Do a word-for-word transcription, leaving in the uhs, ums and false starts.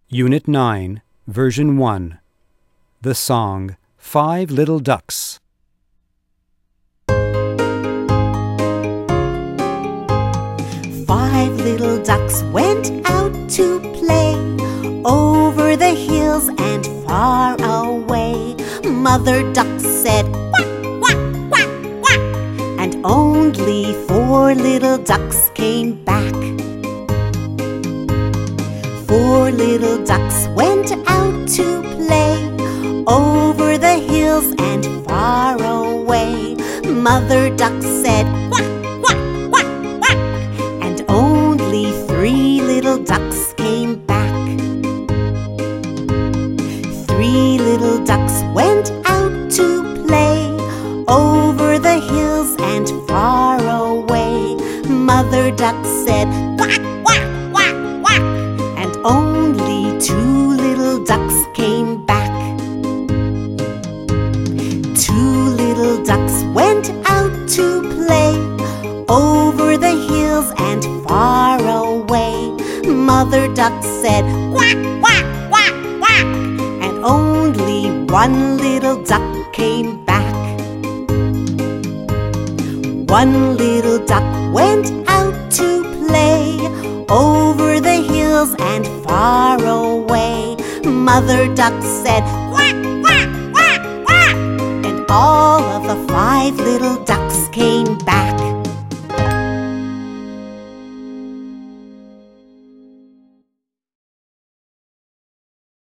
Unit nine, Version one. The song Five Little Ducks. Five little ducks went out to play over the hills and far away. Mother duck said, "Quack, quack, quack, quack," and only four little ducks came back. Four little ducks went out to play over the hills and far away. Mother duck said, "Quack, quack, quack, quack," and only three little ducks came back. Three little ducks went out to play over the hills and far away. Mother duck said, "Quack, quack, quack, quack," and only two little ducks came back. Two little ducks went out to play over the hills and far away. Mother duck said, "Quack, quack, quack, quack," and only one little duck came back. One little duck went out to play over the hills and far away. Mother duck said,